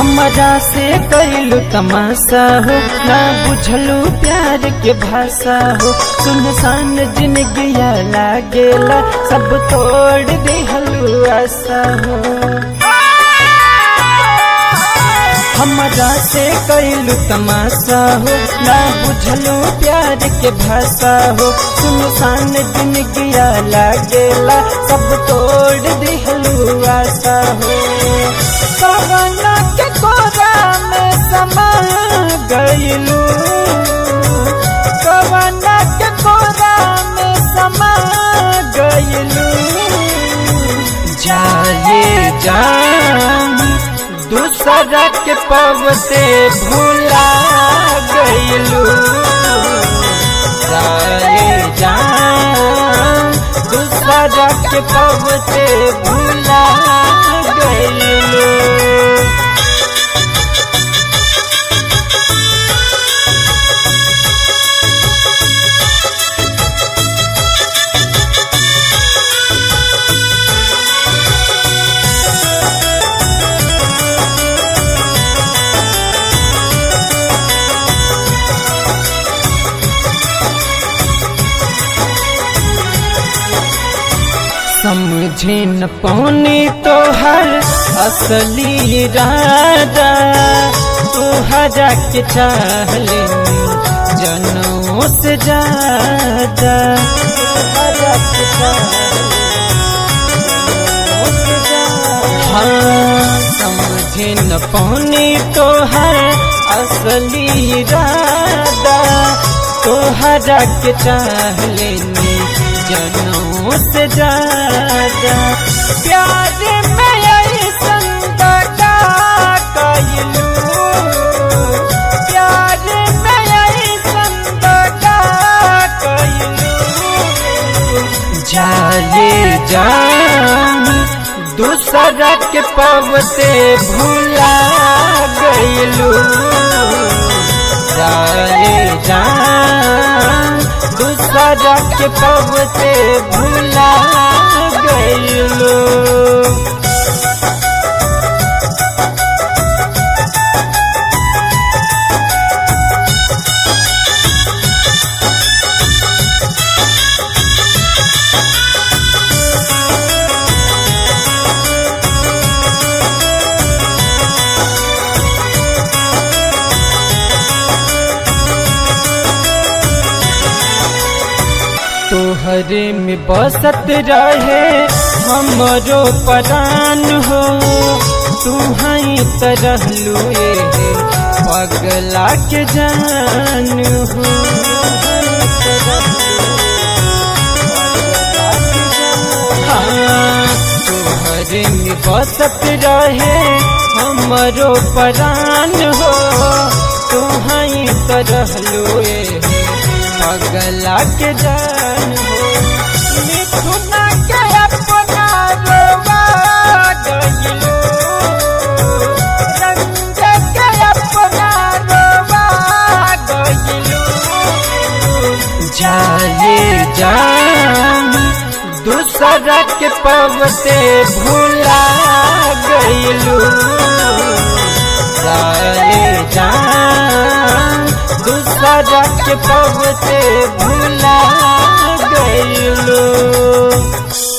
हमरा से कैलू तमाशा हो, ना बुझलू प्यार के भाषा हो। सुनसान जिंदगिया लागेला, सब तोड़ देहलू आशा हो। हमरा से कैलू तमाशा हो, ना बुझलू प्यार के भाषा हो। सुनसान जिंदगिया लागेला, सब तोड़ देहलू आशा हो। कवना के कोरा में समा गइलू, कवना के कोरा में समा गइलू। जाए जान दूसरा के पवते भूला गइलू। जाए जान दूसरा के पवते भूला गइलू। समझे न पौनी तोहर असली इरादा, तोहरा के चाहले जनों से ज्यादा। तोहरा के हाँ, समझे न पौनी तोहर असली इरादा, तोहरा के चाहले जनों से ज्यादा। प्यार में ऐसन दगा कइलू, प्यार में ऐसन दगा कइलू। जाए जान दूसरा के पवते भूला गइलू। जाए जान दूसरा के पवते भूला गइलू। तोहरे में बसत रहे हमरो परान हो, तू हई तरहलू पगला के जान हो। हाँ, तोहरे में बसत रहे हमरो परान हो, तू हई तरहलू पगला के जान हो। मिथुना के अपना रोवा गइलू, रंग के अपना रोवा गइलू। जाए जान दूसरा के पवते भूला गइलू। जाए जान दूसरा के पवते भूला गइलू।